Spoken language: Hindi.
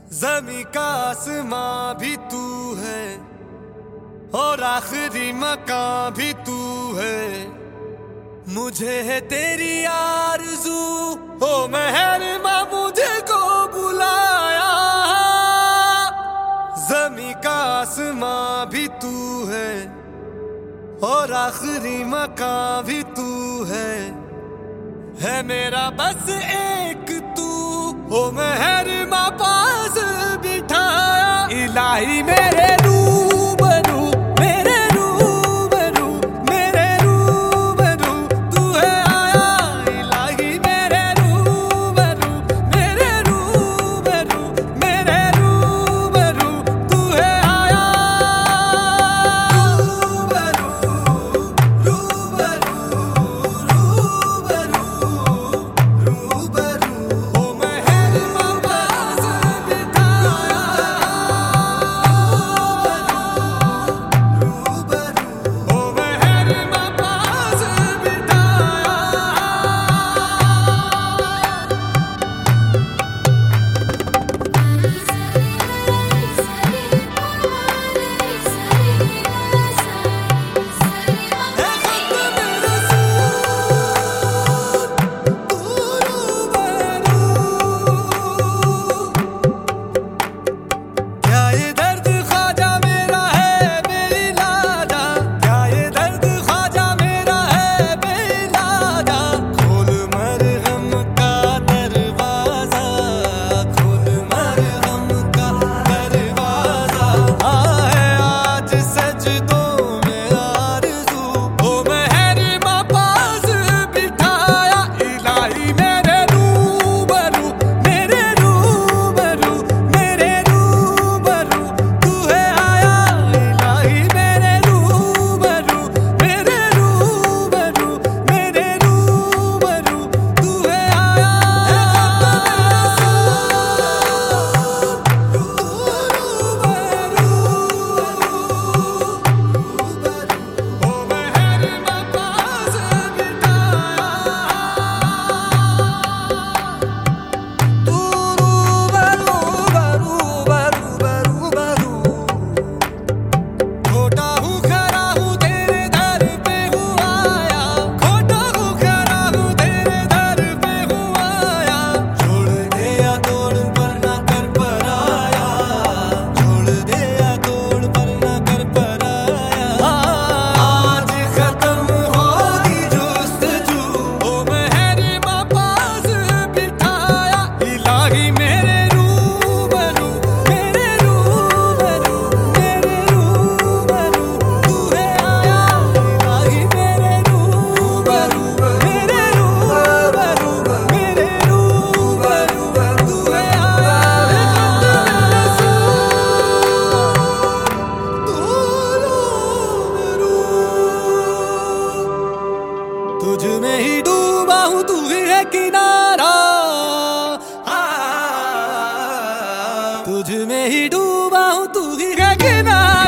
ज़मीं का आसमां भी तू है और आखिरी मकां भी तू है। मुझे है तेरी आरज़ू, ओ मेहरमा मुझे को बुलाया। ज़मीं का आसमां भी तू है और आखिरी मकां भी तू है मेरा बस एक तू, ओ मेहरमा पास बिठाया। इलाही मेरे रूबरू, मेरे रूबरू, मेरे रूबरू तू है आया। इलाही मेरे रूबरू, मेरे रूबरू, मेरे रूबरू तू है आया। रूबरू, रूबरू, रूबरू ओ मेहरमा पास बिठाया। रूबरू ओ मेहरमा पास बिठाया। क्या ये दर्द ख्वाजा मेरा है बेइलाजा, क्या ये दर्द ख्वाजा मेरा है बेइलाजा। खोल मरहम का दरवाजा, खोल मरहम का दरवाजा। है आज सजदों में आरज़ू, ओ मेहरमा पास बिठाया। इलाही मेरे रूबरू, मेरे रूबरू, मेरे रूबरू तू है आया। इलाही मेरे रूबरू, मेरे रूबरू, मेरे रूबरू तू है आया। रूबरू ओ मेहरमा पास बिठाया। तू रूबरू, रूबरू, रूबरू। खोटा हूँ खरा हूँ तेरे दर पे हूँ आया। खोटा हूँ खरा हूँ तेरे दर पे हूँ आया। छोड़ दे या तोड़ पर ना कर पराया, छोड़ दे या तोड़ पर ना कर पराया। आज खत्म होगी जुस्तजू, ओ मेहरमा पास बिठाया। इलाही मेरे रूबरू, मेरे रूबरू, मेरे रूबरू तू है आया। इलाही मेरे रूबरू, मेरे रूबरू, मेरे रूबरू तू है आया। तुझ में ही डूबा हूँ, तू ही है किनारा। तुझ में ही डूबा हूँ, तू ही है किनारा।